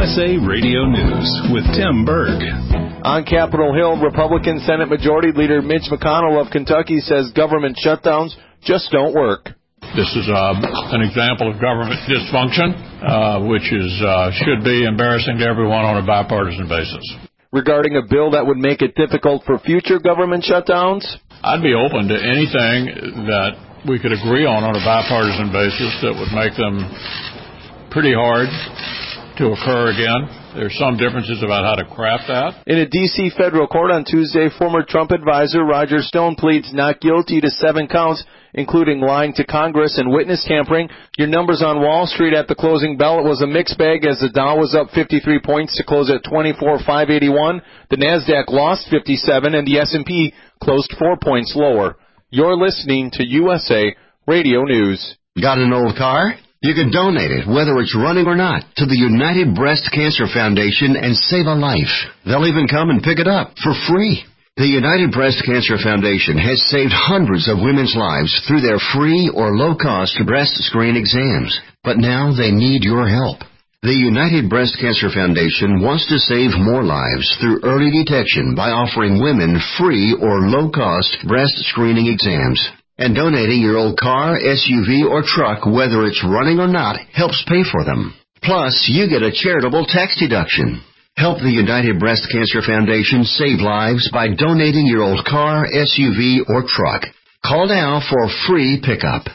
USA Radio News with Tim Berg. On Capitol Hill, Republican Senate Majority Leader Mitch McConnell of Kentucky says government shutdowns just don't work. This is an example of government dysfunction, which should be embarrassing to everyone on a bipartisan basis. Regarding a bill that would make it difficult for future government shutdowns, I'd be open to anything that we could agree on a bipartisan basis that would make them pretty hard to occur again. There's some differences about how to craft that. In a D.C. federal court on Tuesday, former Trump advisor Roger Stone pleads not guilty to 7 counts, including lying to Congress and witness tampering. Your numbers on Wall Street at the closing bell, it was a mixed bag as the Dow was up 53 points to close at 24,581. The NASDAQ lost 57 and the S&P closed 4 points lower. You're listening to USA Radio News. Got an old car? You can donate it, whether it's running or not, to the United Breast Cancer Foundation and save a life. They'll even come and pick it up for free. The United Breast Cancer Foundation has saved hundreds of women's lives through their free or low-cost breast screen exams. But now they need your help. The United Breast Cancer Foundation wants to save more lives through early detection by offering women free or low-cost breast screening exams. And donating your old car, SUV, or truck, whether it's running or not, helps pay for them. Plus, you get a charitable tax deduction. Help the United Breast Cancer Foundation save lives by donating your old car, SUV, or truck. Call now for free pickup.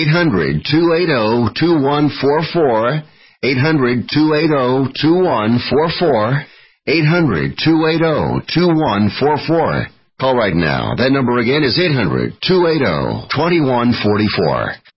800-280-2144. 800-280-2144. 800-280-2144. Call right now. That number again is 800-280-2144.